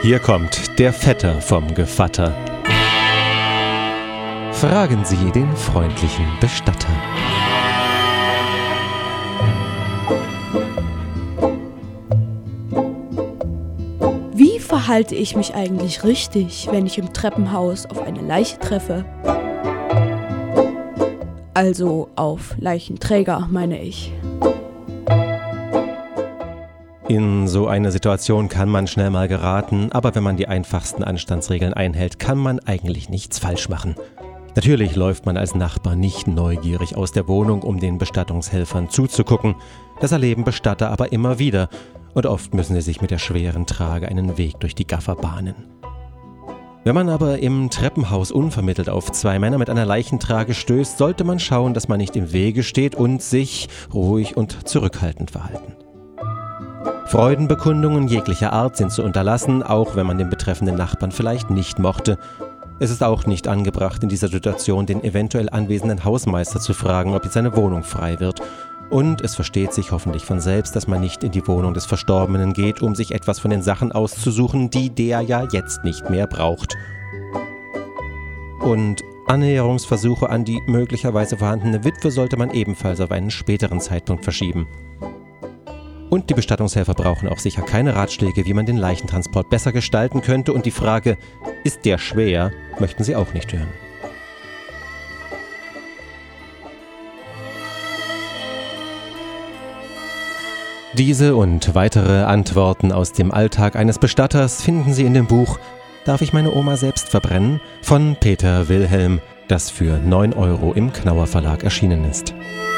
Hier kommt der Vetter vom Gevatter. Fragen Sie den freundlichen Bestatter. Wie verhalte ich mich eigentlich richtig, wenn ich im Treppenhaus auf eine Leiche treffe? Also auf Leichenträger, meine ich. In so eine Situation kann man schnell mal geraten, aber wenn man die einfachsten Anstandsregeln einhält, kann man eigentlich nichts falsch machen. Natürlich läuft man als Nachbar nicht neugierig aus der Wohnung, um den Bestattungshelfern zuzugucken. Das erleben Bestatter aber immer wieder und oft müssen sie sich mit der schweren Trage einen Weg durch die Gaffer bahnen. Wenn man aber im Treppenhaus unvermittelt auf zwei Männer mit einer Leichentrage stößt, sollte man schauen, dass man nicht im Wege steht und sich ruhig und zurückhaltend verhalten. Freudenbekundungen jeglicher Art sind zu unterlassen, auch wenn man den betreffenden Nachbarn vielleicht nicht mochte. Es ist auch nicht angebracht, in dieser Situation den eventuell anwesenden Hausmeister zu fragen, ob jetzt seine Wohnung frei wird. Und es versteht sich hoffentlich von selbst, dass man nicht in die Wohnung des Verstorbenen geht, um sich etwas von den Sachen auszusuchen, die der ja jetzt nicht mehr braucht. Und Annäherungsversuche an die möglicherweise vorhandene Witwe sollte man ebenfalls auf einen späteren Zeitpunkt verschieben. Und die Bestattungshelfer brauchen auch sicher keine Ratschläge, wie man den Leichentransport besser gestalten könnte, und die Frage, ist der schwer, möchten sie auch nicht hören. Diese und weitere Antworten aus dem Alltag eines Bestatters finden Sie in dem Buch »Darf ich meine Oma selbst verbrennen?« von Peter Wilhelm, das für 9 € im Knauer Verlag erschienen ist.